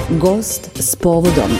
Gost s povodom.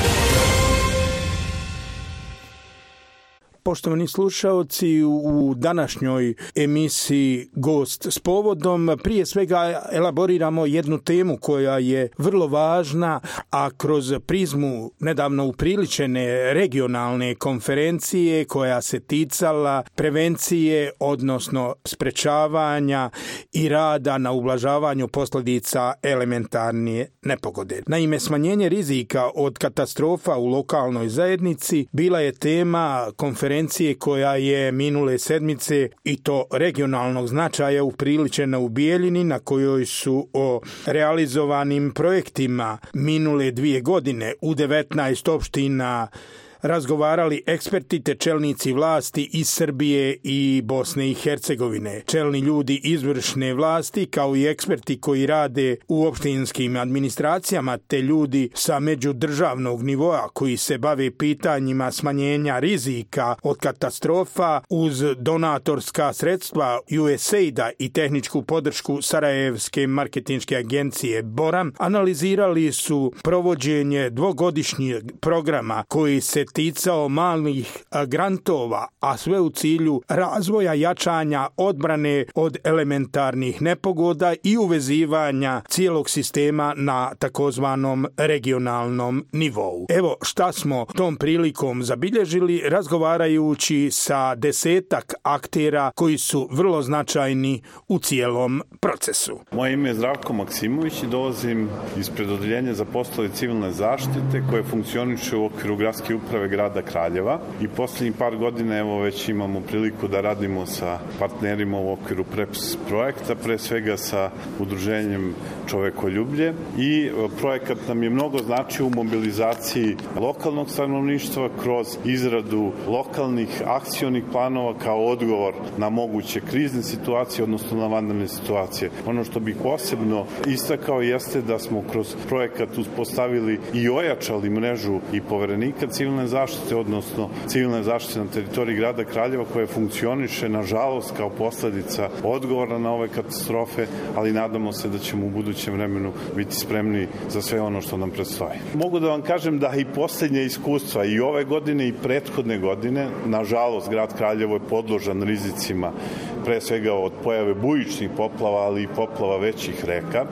Poštovani slušaoci, u današnjoj emisiji Gost s povodom prije svega elaboriramo jednu temu koja je vrlo važna, a kroz prizmu nedavno upriličene regionalne konferencije koja se ticala prevencije, odnosno sprečavanja i rada na ublažavanju posljedica elementarne nepogode. Naime, smanjenje rizika od katastrofa u lokalnoj zajednici bila je tema konferencije koja je minule sedmice i to regionalnog značaja upriličena u Bijeljini, na kojoj su o realizovanim projektima minule 2 godine u 19 opština razgovarali eksperti te čelnici vlasti iz Srbije i Bosne i Hercegovine. Čelni ljudi izvršne vlasti kao i eksperti koji rade u opštinskim administracijama te ljudi sa međudržavnog nivoa koji se bave pitanjima smanjenja rizika od katastrofa uz donatorska sredstva USAID-a i tehničku podršku Sarajevske marketinške agencije BORAM analizirali su provođenje dvogodišnjeg programa koji se ticao malih grantova, a sve u cilju razvoja jačanja odbrane od elementarnih nepogoda i uvezivanja cijelog sistema na takozvanom regionalnom nivou. Evo šta smo tom prilikom zabilježili razgovarajući sa 10 aktera koji su vrlo značajni u cijelom procesu. Moje ime je Zdravko Maksimović i dolazim ispred Odeljenja za poslove civilne zaštite koje funkcioniše u okviru gradske uprave grada Kraljeva i posljednjih par godina evo već imamo priliku da radimo sa partnerima u okviru PREPS projekta, pre svega sa udruženjem Čovekoljublje i projekat nam je mnogo značio u mobilizaciji lokalnog stanovništva kroz izradu lokalnih akcionih planova kao odgovor na moguće krizne situacije, odnosno na vanredne situacije. Ono što bih posebno istakao jeste da smo kroz projekat uspostavili i ojačali mrežu i poverenika civilne zaštite, odnosno civilne zaštite na teritoriji grada Kraljeva koja funkcioniše, nažalost, kao posljedica odgovora na ove katastrofe, ali nadamo se da ćemo u budućem vremenu biti spremni za sve ono što nam predstoji. Mogu da vam kažem da i posljednje iskustva i ove godine i prethodne godine, nažalost, grad Kraljevo je podložan rizicima, pre svega od pojave bujičnih poplava, ali i poplava većih reka,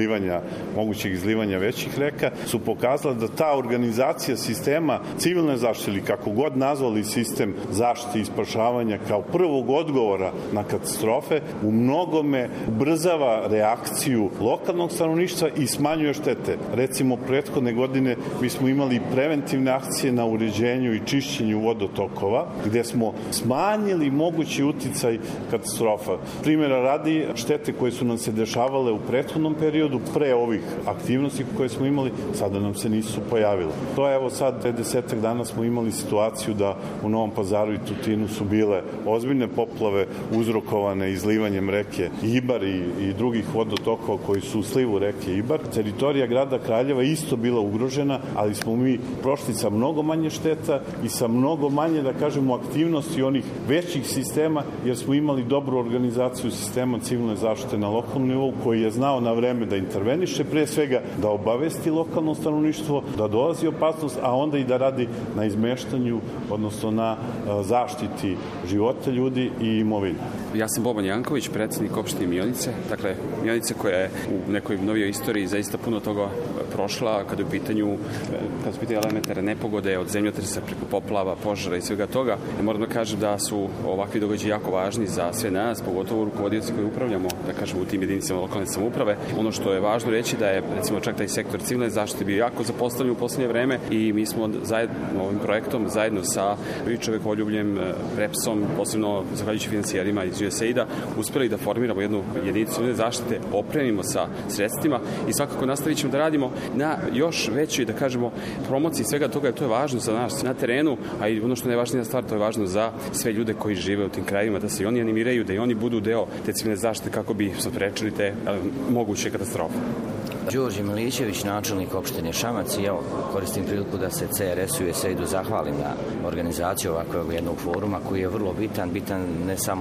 mogućeg izlivanja većih reka, su pokazala da ta organizacija sistema civilne zaštite ili kako god nazvali sistem zaštite i spašavanja kao prvog odgovora na katastrofe u mnogome ubrzava reakciju lokalnog stanovništva i smanjuje štete. Recimo, prethodne godine mi smo imali preventivne akcije na uređenju i čišćenju vodotokova, gde smo smanjili mogući uticaj katastrofa. Primjera radi, štete koje su nam se dešavale u prethodnom periodu, pre ovih aktivnosti koje smo imali, sada nam se nisu pojavile. To je evo sad 10 dana smo imali situaciju da u Novom Pazaru i Tutinu su bile ozbiljne poplave uzrokovane izlivanjem reke Ibar i drugih vodotokova koji su u slivu reke Ibar. Teritorija grada Kraljeva isto bila ugrožena, ali smo mi prošli sa mnogo manje šteta i sa mnogo manje, da kažemo, aktivnosti onih većih sistema, jer smo imali dobru organizaciju sistema civilne zaštite na lokalnom nivou koji je znao na vreme da interveniše, pre svega da obavesti lokalno stanovništvo, da dolazi opasnost, a onda i da radi na izmeštanju, odnosno na zaštiti života ljudi i imovine. Ja sam Boban Janković, predsjednik opštine Mionice. Dakle, Mionice koja je u nekoj novijoj istoriji zaista puno toga prošla kada su pitanje elementarne nepogode od zemljotresa preko poplava, požara i svega toga. Moram da kažem da su ovakvi događaji jako važni za sve nas, pogotovo rukovodioci koji upravljamo, da kažemo, u tim jedinicama lokalne samouprave. Ono što je važno reći da je, recimo, čak taj sektor civilne zaštite bio jako zapostavljen u posljednje vreme i mi smo zajedno ovim projektom, zajedno sa Čovekoljubljem, PREPS-om, posebno zahvaljujući financijerima iz USAID-a, uspjeli da formiramo jednu jedinicu civilne zaštite, opremimo sa sredstvima i svakako nastavit ćemo da radimo na još većoj, da kažemo, promociji svega toga, jer to je važno za nas na terenu, a i ono što je najvažnija stvar, to je važno za sve ljude koji žive u tim krajevima, da se i oni animiraju, da i oni budu deo te civilne zaštite kako bi sprečili te moguće katastrofe. Đorđe Milićević, načelnik opštine Šamac, i evo koristim priliku da se CRS-u i USAID-u zahvalim na organizaciju ovakvog jednog foruma koji je vrlo bitan ne samo za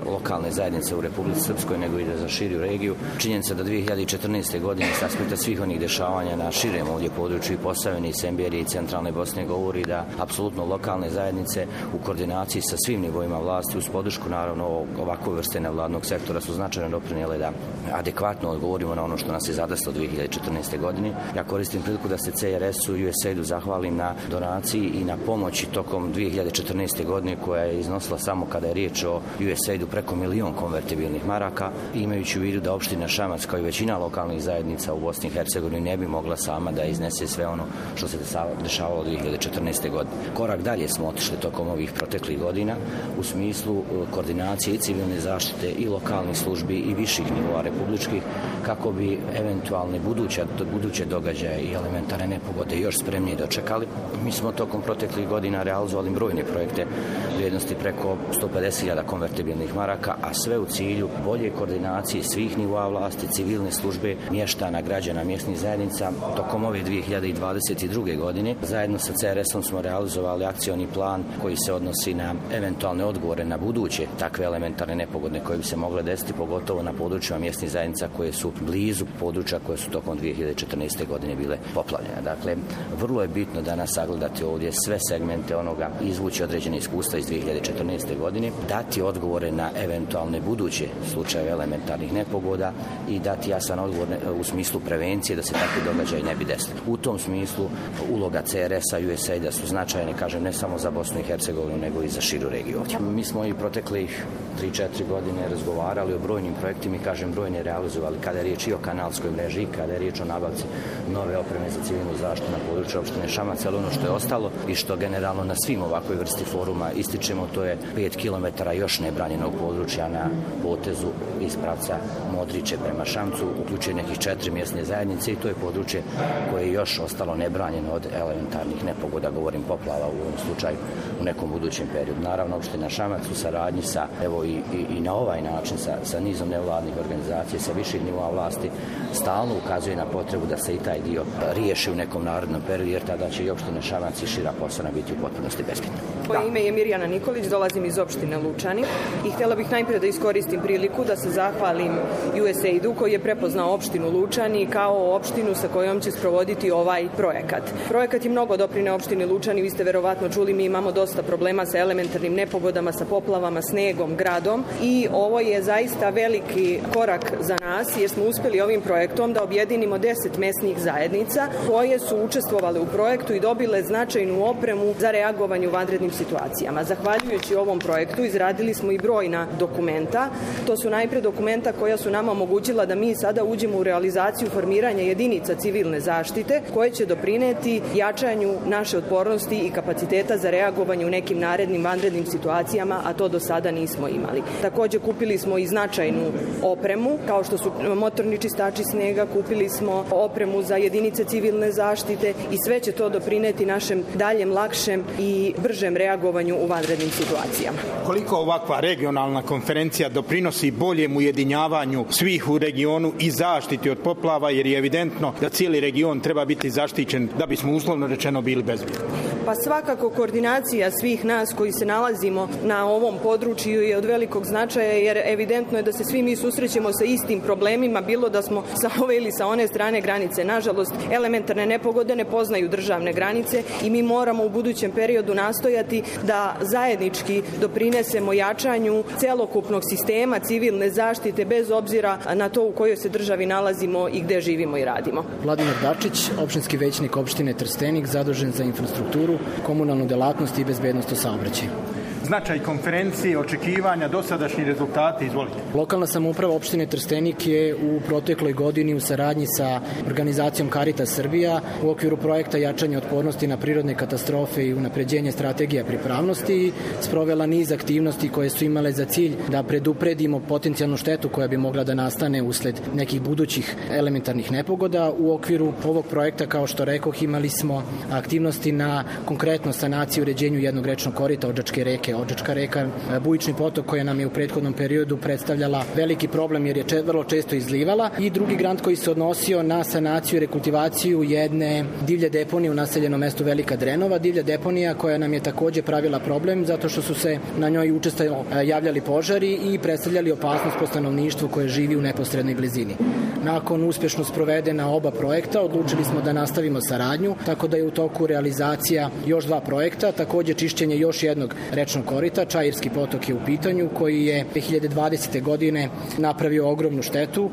lokalne zajednice u Republici Srpskoj, nego i za širu regiju. Činjenica da 2014. godine s aspekta svih onih dešavanja na širem ovdje području i Posavine i Semberije i centralne Bosne govori da apsolutno lokalne zajednice u koordinaciji sa svim nivoima vlasti uz podršku naravno ovakve vrste nevladnog sektora su značajno doprinijele da adekvatno odgovorimo na ono što nas je zadesilo 2014. godine. Ja koristim priliku da se CRS-u i USAID-u zahvalim na donaciji i na pomoći tokom 2014. godine koja je iznosila samo kada je riječ o USAID-u preko 1 milion konvertibilnih maraka, imajući u vidu da opština Šamac kao i većina lokalnih zajednica u Bosni i Hercegovini ne bi mogla sama da iznese sve ono što se dešavalo 2014. godine. Korak dalje smo otišli tokom ovih proteklih godina u smislu koordinacije i civilne zaštite i lokalnih službi i viših nivoa republičkih kako bi eventualne buduće događaje i elementarne nepogode još spremnije dočekali. Mi smo tokom proteklih godina realizovali brojne projekte vrijednosti preko 150.000 konvertibilnih maraka, a sve u cilju bolje koordinacije svih nivoa vlasti, civilne službe, mještana, građana, mjesnih zajednica. Tokom ove 2022. godine zajedno sa CRS-om smo realizovali akcioni plan koji se odnosi na eventualne odgovore na buduće takve elementarne nepogode koje bi se mogle desiti, pogotovo na područjima mjesnih zajednica koje su blizu područja koje su tokom 2014. godine bile poplavljene. Dakle, vrlo je bitno danas sagledati ovdje sve segmente onoga, izvući određene iskustva iz 2014. godine, dati odgovore na eventualne buduće slučajeve elementarnih nepogoda i dati jasan odgovor u smislu prevencije da se takvi događaji ne bi desili. U tom smislu uloga CRS-a i USAID-a su značajne, kažem, ne samo za Bosnu i Hercegovinu, nego i za širu regiju. Mi smo i proteklih 3-4 godine razgovarali o brojnim projektima i, kažem, brojne realizovali kada je riječ i o kanalskoj mreži, kada je riječ o nabavci nove opreme za civilnu zaštitu na području opštine Šamac, ali ono što je ostalo i što generalno na svim ovakvoj vrsti foruma ističemo, to je 5 km još nebranjenog područja na potezu iz pravca Modriće prema Šamcu, uključuje nekih 4 mjesne zajednice i to je područje koje je još ostalo nebranjeno od elementarnih nepogoda, govorim poplava u ovom slučaju u nekom budućem periodu. Naravno, opština Šamac u saradnji sa, evo i na ovaj način sa nizom nevladnih organizacija, sa viših nivoa vlasti, stalno ukazuje na potrebu da se i taj dio riješi u nekom narednom periodu, jer tada će i opština Šamac i šira Posavina biti u potpunosti bezbedna. Moje ime je Mirjana Nikolić, dolazim iz opštine Lučani i htjela bih najprije da iskoristim priliku da se zahvalim USAID-u koji je prepoznao opštinu Lučani kao opštinu sa kojom će sprovoditi ovaj projekat. Projekat je mnogo doprineo opštini Lučani, vi ste verovatno čuli, mi imamo dosta problema sa elementarnim nepogodama, sa poplavama, snegom, gradom i ovo je zaista veliki korak za nas jer smo uspjeli ovim projektom da objedinimo 10 mesnih zajednica koje su učestvovale u projektu i dobile značajnu opremu za reagovanje u vanrednim situacijama. Zahvaljujući ovom projektu izradili smo i brojna dokumenta. To su najpre dokumenta koja su nama omogućila da mi sada uđemo u realizaciju formiranja jedinica civilne zaštite koje će doprineti jačanju naše otpornosti i kapaciteta za reagovanje u nekim narednim vanrednim situacijama, a to do sada nismo imali. Također kupili smo i značajnu opremu, kao što su motorni čistači snega, kupili smo opremu za jedinice civilne zaštite i sve će to doprineti našem daljem, lakšem i bržem reagovanju u vanrednim situacijama. Koliko ovakva regionalna konferencija doprinosi boljem ujedinjavanju svih u regionu i zaštiti od poplava, jer je evidentno da cijeli region treba biti zaštićen da bismo uslovno rečeno bili bezbjedni? Pa svakako koordinacija svih nas koji se nalazimo na ovom području je od velikog značaja, jer evidentno je da se svi mi susrećemo sa istim problemima, bilo da smo sa ove ili sa one strane granice. Nažalost, elementarne nepogode ne poznaju državne granice i mi moramo u budućem periodu nastojati da zajednički doprinesemo jačanju celokupnog sistema civilne zaštite bez obzira na to u kojoj se državi nalazimo i gde živimo i radimo. Vladimir Dačić, opštinski većnik opštine Trstenik, zadužen za infrastrukturu, komunalnu delatnost i bezbednost u saobraćaju. Značaj konferencije, očekivanja, dosadašnji rezultati, izvolite. Lokalna samouprava opštine Trstenik je u protekloj godini u saradnji sa organizacijom Caritas Srbija u okviru projekta jačanja otpornosti na prirodne katastrofe i unapređenje strategija pripravnosti sprovela niz aktivnosti koje su imale za cilj da predupredimo potencijalnu štetu koja bi mogla da nastane usled nekih budućih elementarnih nepogoda. U okviru ovog projekta, kao što rekoh, imali smo aktivnosti na konkretno sanaciju i uređenju jednog rečnog korita Odžačke reke Odžačka reka, bujični potok koja nam je u prethodnom periodu predstavljala veliki problem jer je vrlo često izlivala, i drugi grant koji se odnosio na sanaciju i rekultivaciju jedne divlje deponije u naseljenom mestu Velika Drenova, divlja deponija koja nam je takođe pravila problem zato što su se na njoj učestalo javljali požari i predstavljali opasnost po stanovništvu koje živi u neposrednoj blizini. Nakon uspešno sprovedena oba projekta odlučili smo da nastavimo saradnju, tako da je u toku realizacija još 2 projekta, takođe čišćenje još jednog rečnog korita, Čairski potok je u pitanju, koji je 2020. godine napravio ogromnu štetu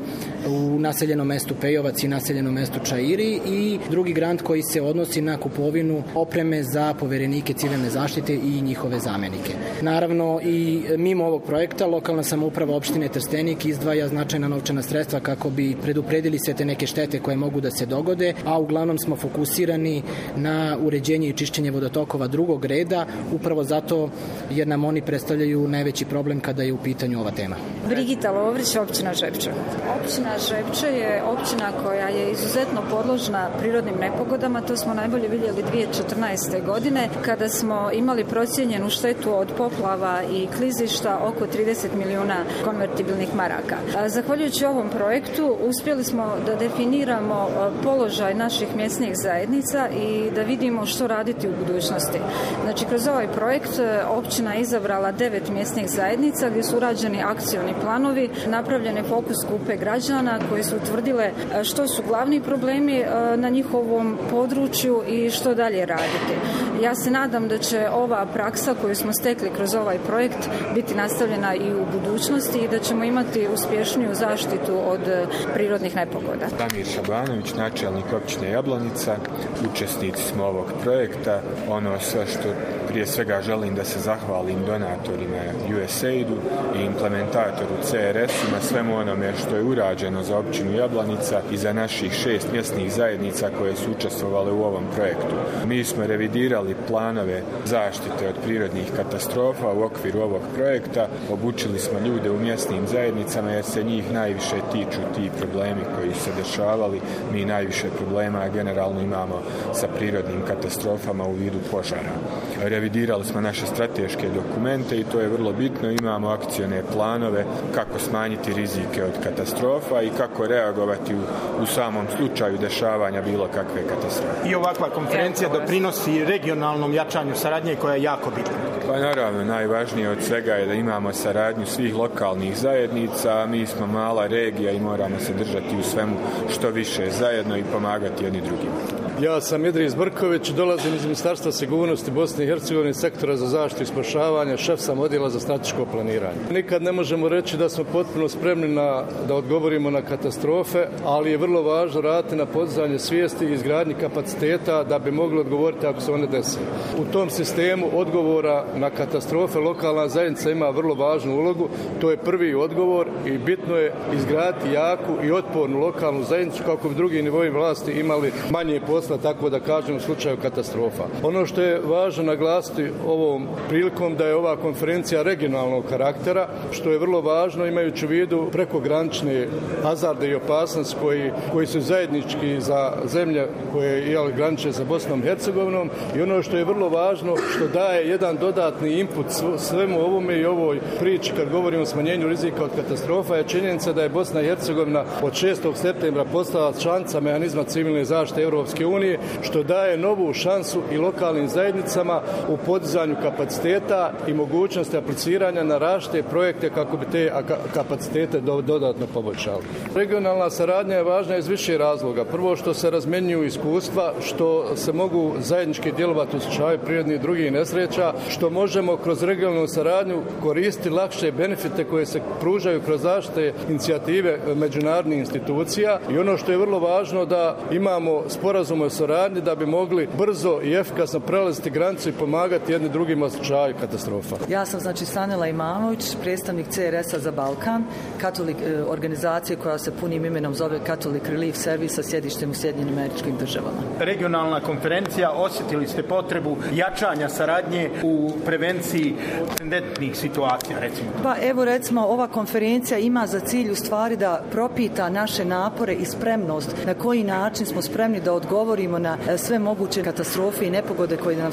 u naseljenom mestu Pejovac i naseljenom mestu Čairi, i drugi grant koji se odnosi na kupovinu opreme za poverenike civilne zaštite i njihove zamenike. Naravno, i mimo ovog projekta lokalna samouprava opštine Trstenik izdvaja značajna novčana sredstva kako bi predupredili sve te neke štete koje mogu da se dogode, a uglavnom smo fokusirani na uređenje i čišćenje vodotokova drugog reda, upravo zato jer nam oni predstavljaju najveći problem kada je u pitanju ova tema. Brigita Lovrić, općina Žepče. Općina Žepče je općina koja je izuzetno podložna prirodnim nepogodama. To smo najbolje vidjeli 2014. godine kada smo imali procijenjenu štetu od poplava i klizišta oko 30 milijuna konvertibilnih maraka. Zahvaljujući ovom projektu uspjeli smo da definiramo položaj naših mjesnih zajednica i da vidimo što raditi u budućnosti. Znači, kroz ovaj projekt općina je izabrala 9 mjesnih zajednica gdje su urađeni akcioni planovi, napravljene fokus grupe građana koje su utvrdile što su glavni problemi na njihovom području i što dalje raditi. Ja se nadam da će ova praksa koju smo stekli kroz ovaj projekt biti nastavljena i u budućnosti i da ćemo imati uspješniju zaštitu od prirodnih nepogoda. Damir Šabanović, načelnik općine Jablanica, učesnici smo ovog projekta. Ono sve što prije svega želim da se zahvalim donatorima USAID-u i implementatoru CRS-u na svemu onome što je urađeno za općinu Jablanica i za naših 6 mjesnih zajednica koje su učestvovale u ovom projektu. Mi smo revidirali planove zaštite od prirodnih katastrofa u okviru ovog projekta, obučili smo ljude u mjesnim zajednicama jer se njih najviše tiču ti problemi koji se dešavali. Mi najviše problema generalno imamo sa prirodnim katastrofama u vidu požara. Revidirali smo naše strateške dokumente i to je vrlo bitno. Imamo akcione planove kako smanjiti rizike od katastrofa i kako reagovati u samom slučaju dešavanja bilo kakve katastrofe. I ovakva konferencija doprinosi regionalnom jačanju saradnje koja je jako bitna. Pa naravno, najvažnije od svega je da imamo saradnju svih lokalnih zajednica. Mi smo mala regija i moramo se držati u svemu što više zajedno i pomagati jedni drugima. Ja sam Idris Brković, dolazim iz Ministarstva sigurnosti Bosne i Hercegovine, sektora za zaštitu i spašavanje, šef sam odjela za strateško planiranje. Nikad ne možemo reći da smo potpuno spremni da odgovorimo na katastrofe, ali je vrlo važno raditi na podizanju svijesti i izgradnji kapaciteta da bi mogli odgovoriti ako se one dese. U tom sistemu odgovora na katastrofe lokalna zajednica ima vrlo važnu ulogu. To je prvi odgovor i bitno je izgraditi jaku i otpornu lokalnu zajednicu kako bi drugi nivoi vlasti imali manje posla, tako da kažem, u slučaju katastrofa. Ono što je važno naglasiti ovom prilikom da je ova konferencija regionalnog karaktera, što je vrlo važno imajući u vidu prekogranične hazarde i opasnosti koji su zajednički za zemlje koje graniče sa Bosnom i Hercegovinom, i ono što je vrlo važno što daje jedan dodatni input svemu ovome i ovoj priči kad govorimo o smanjenju rizika od katastrofa je činjenica da je Bosna i Hercegovina od 6. septembra postala članica mehanizma civilne zaštite Europske unije, što daje novu šansu i lokalnim zajednicama u podizanju kapaciteta i mogućnosti apliciranja na različite projekte kako bi te kapacitete dodatno poboljšali. Regionalna saradnja je važna iz više razloga. Prvo, što se razmjenjuju iskustva, što se mogu zajednički djelovati u slučaju prirodnih i drugih nesreća, što možemo kroz regionalnu saradnju koristiti lakše benefite koje se pružaju kroz zaštite inicijative međunarodnih institucija, i ono što je vrlo važno da imamo sporazume o saradnji da bi mogli brzo i efikasno prelaziti granicu i pomagati jedni drugima u slučaju katastrofa. Ja sam Sanela Imanović, predstavnik CRS-a za Balkan, organizacije koja se punim imenom zove Catholic Relief Service sa sjedištem u Sjedinjenim Američkim Državama. Regionalna konferencija, osjetili ste potrebu jačanja saradnje u prevenciji tendentnih situacija, recimo? Pa evo, recimo, ova konferencija ima za cilj u stvari da propita naše napore i spremnost na koji način smo spremni da odgovorimo na sve moguće katastrofe i nepogode koje nam se dešavaju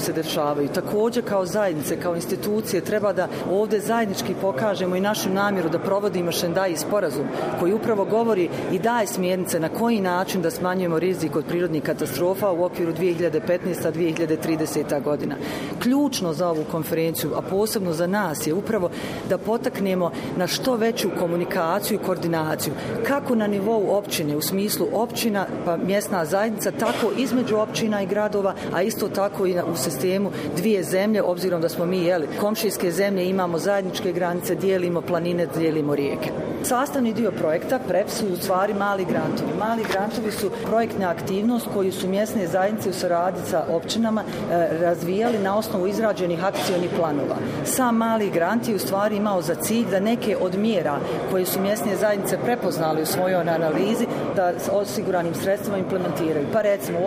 dešavaju. Također kao zajednice, kao institucije treba da ovdje zajednički pokažemo i našu namjeru da provodimo Šendai sporazum koji upravo govori i daje smjernice na koji način da smanjujemo rizik od prirodnih katastrofa u okviru 2015-2030 godina. Ključno za ovu konferenciju, a posebno za nas, je upravo da potaknemo na što veću komunikaciju i koordinaciju, kako na nivou općine, u smislu općina pa mjesna zajednica, tako između općina i gradova, a isto tako i u sistemu dvije zemlje, obzirom da smo mi komšijske zemlje, imamo zajedničke granice, dijelimo planine, dijelimo rijeke. Sastavni dio projekta PREP su u stvari mali grantovi. Mali grantovi su projektna aktivnost koju su mjesne zajednice u suradnji sa općinama razvijali na osnovu izrađenih akcionih planova. Sam mali grant je u stvari imao za cilj da neke od mjera koje su mjesne zajednice prepoznali u svojoj analizi da s osiguranim sredstvima implementiraju. Pa recimo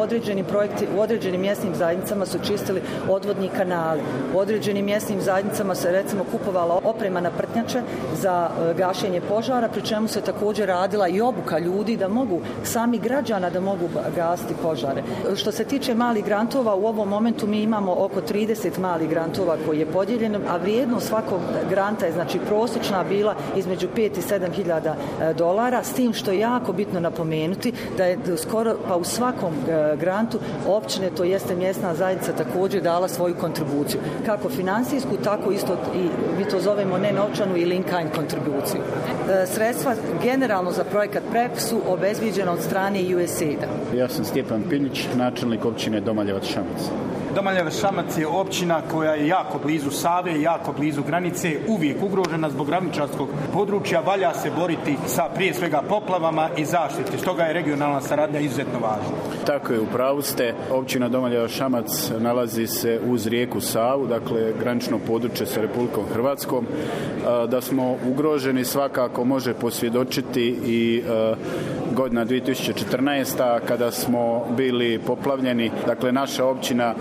u određenim mjesnim zajednicama su čistili odvodni kanali. U određenim mjesnim zajednicama se recimo kupovala oprema na prtnjače za gašenje požara, pri čemu se također radila i obuka ljudi da mogu, sami građana da mogu gasiti požare. Što se tiče malih grantova, u ovom momentu mi imamo oko 30 malih grantova koji je podijeljeno, a vrijednost svakog granta je znači prosječna bila između 5 i 7 hiljada dolara, s tim što je jako bitno napomenuti da je skoro pa u svakom grantu općine, to jeste mjesna zajednica, također dala svoju kontribuciju. Kako financijsku, tako isto i mi to zovemo nenovčanu ili in-kind kontribuciju. Sredstva generalno za projekat PREP su obezbijeđena od strane USAID-a. Ja sam Stjepan Piljić, načelnik općine Domaljevac-Šamac. Domaljevac-Šamac je općina koja je jako blizu Save, jako blizu granice, uvijek ugrožena zbog ravničarskog područja, valja se boriti sa prije svega poplavama i zaštiti. Stoga je regionalna saradnja izuzetno važna. Tako je, u pravu ste. Općina Domaljevac-Šamac nalazi se uz rijeku Savu, dakle granično područje sa Republikom Hrvatskom. Da smo ugroženi svakako može posvjedočiti i godina 2014. kada smo bili poplavljeni. Dakle, naša općina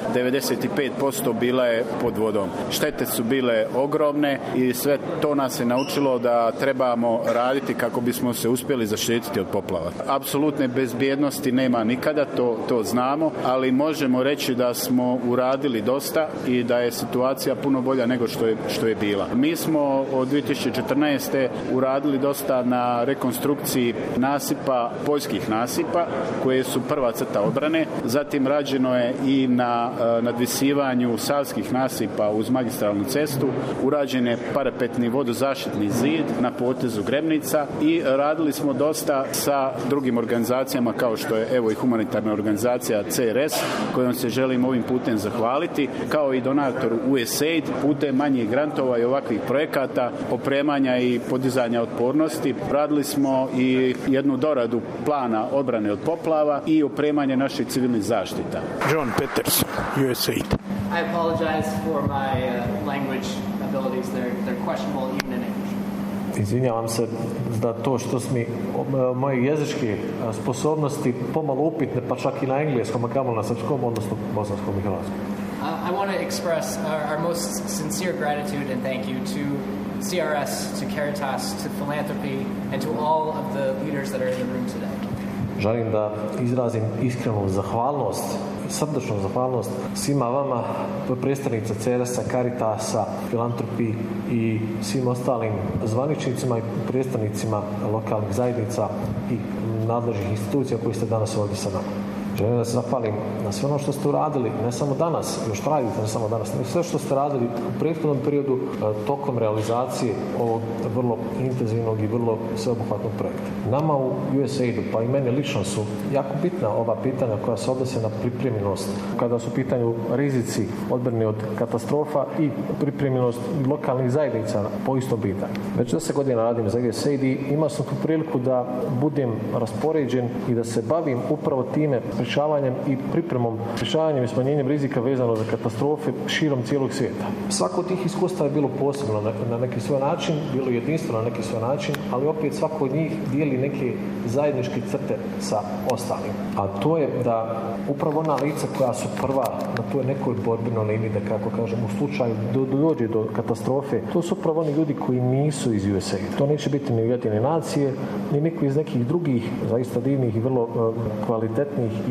95% bila je pod vodom. Štete su bile ogromne i sve to nas je naučilo da trebamo raditi kako bismo se uspjeli zaštititi od poplava. Apsolutne bezbjednosti nema nikada, to znamo, ali možemo reći da smo uradili dosta i da je situacija puno bolja nego što je bila. Mi smo od 2014. uradili dosta na rekonstrukciji nasipa, poljskih nasipa, koje su prva crta obrane. Zatim rađeno je i na nadvisivanju savskih nasipa uz magistralnu cestu. Urađen je parapetni vodozaštitni zid na potezu Grebnica i radili smo dosta sa drugim organizacijama kao što je evo i humanitarna organizacija CRS, kojom se želim ovim putem zahvaliti, kao i donatoru USAID putem manjih grantova i ovakvih projekata, opremanja i podizanja otpornosti. Radili smo i jednu doradu plana obrane od poplava i opremanje naših civilnih zaštita. John Peters, USAID. I apologize for my language abilities. They're questionable even in English. Izvinjavam se da to što su mi moje jezičke sposobnosti pomalo upitne, pa čak i na engleskom, a kamoli na srpskom, odnosno bosanskom i hrvatskom. I want to express our most sincere gratitude and thank you to CRS, to Caritas, to Philanthropy, and to all of the leaders that are in the room today. Želim da izrazim iskrenu zahvalnost, srdečnu zahvalnost svima vama, predstavnica CRS-a, Caritasa, Philanthropy i svim ostalim zvaničnicima i predstavnicima lokalnih zajednica i nadležnih institucija koji ste danas ovdje sa nama. Želim da se zahvalim na sve ono što ste uradili, ne samo danas, još radite, ne samo danas, nego sve što ste radili u prethodnom periodu tokom realizacije ovog vrlo intenzivnog i vrlo sveobuhvatnog projekta. Nama u USAID-u, pa i meni lično, su jako bitna ova pitanja koja se odnose na pripremljenost. Kada su u pitanju rizici odbrane od katastrofa i pripremljenost lokalnih zajednica po isto pitanje. Već 10 godina radim za USAID i imao sam tu priliku da budem raspoređen i da se bavim upravo time sprečavanjem i pripremom, sprečavanjem i smanjenjem rizika vezano za katastrofe širom cijelog svijeta. Svako od tih iskustava je bilo posebno na neki svoj način, bilo jedinstveno na neki svoj način, ali opet svako od njih dijeli neke zajedničke crte sa ostalim. A to je da upravo ona lica koja su prva na toj nekoj borbenoj liniji, da kako kažem, u slučaju dođe do katastrofe, to su upravo oni ljudi koji nisu iz USAID. To neće biti ni Ujedinjene nacije, ni niko iz nekih drugih zaista divnih i vrlo kvalitetnih i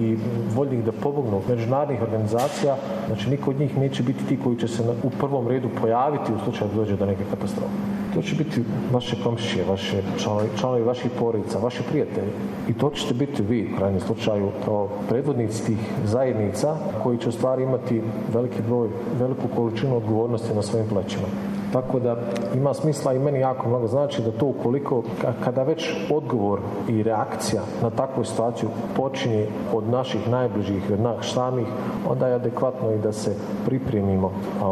i voljnih da pomognu međunarodnih organizacija, znači niko od njih neće biti ti koji će se u prvom redu pojaviti u slučaju da dođe do neke katastrofe. To će biti vaše komšije, vaše članovi vaših porodica, vaši prijatelji. I to ćete biti vi, u krajnjem slučaju, kao predvodnici tih zajednica koji će u stvari imati veliki broj, veliku količinu odgovornosti na svojim plećima. Tako da ima smisla i meni jako mnogo znači da to ukoliko, kada već odgovor i reakcija na takvu situaciju počinje od naših najbližih i od nas samih, onda je adekvatno i da se pripremimo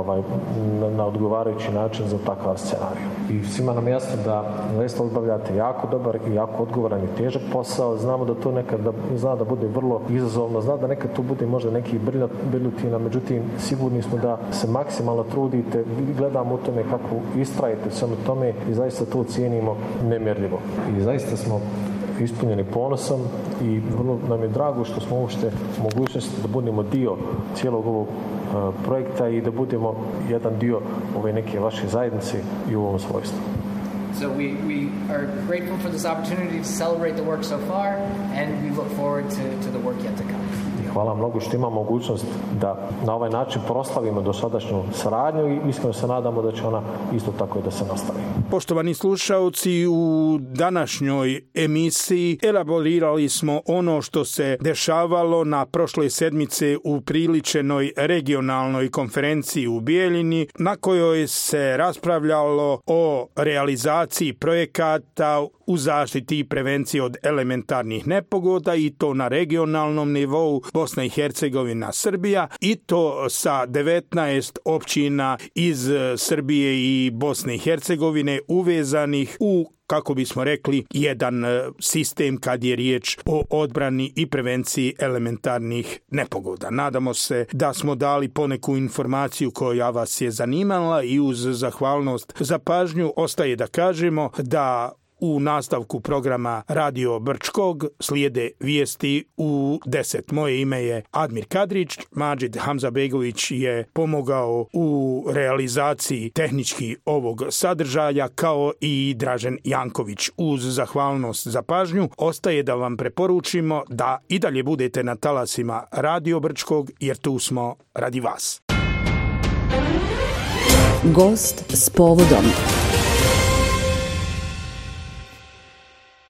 na odgovarajući način za takav scenarij. I svima nam je jasno da zaista obavljate jako dobar i jako odgovoran i težak posao. Znamo da to nekad zna da bude vrlo izazovno, zna da nekad to bude možda neki brljotina, međutim sigurni smo da se maksimalno trudite, gledamo u tome kako istrajete svemu tome i zaista to cijenimo nemjerljivo. I zaista smo ispunjeni ponosom i vrlo nam je drago što smo uopšte mogućnosti da budemo dio cijelog ovog projekta i da budemo jedan dio ove neke vaše zajednice i u ovom svojstvu. So we are grateful for this opportunity to celebrate the work so far and we look forward to the work yet to come. Hvala mnogo što imamo mogućnost da na ovaj način proslavimo dosadašnju saradnju i iskreno se nadamo da će ona isto tako i da se nastavi. Poštovani slušaoci, u današnjoj emisiji elaborirali smo ono što se dešavalo na prošle sedmice u priličenoj regionalnoj konferenciji u Bijeljini, na kojoj se raspravljalo o realizaciji projekata u zaštiti i prevenciji od elementarnih nepogoda i to na regionalnom nivou Bosna i Hercegovina, Srbija i to sa 19 općina iz Srbije i Bosne i Hercegovine uvezanih u, kako bismo rekli, jedan sistem kad je riječ o odbrani i prevenciji elementarnih nepogoda. Nadamo se da smo dali poneku informaciju koja vas je zanimala i uz zahvalnost za pažnju ostaje da kažemo da u nastavku programa Radio Brčkog slijede vijesti u 10. Moje ime je Admir Kadrić, Madžid Hamzabegović je pomogao u realizaciji tehnički ovog sadržaja, kao i Dražen Janković. Uz zahvalnost za pažnju ostaje da vam preporučimo da i dalje budete na talasima Radio Brčkog, jer tu smo radi vas. Gost s povodom.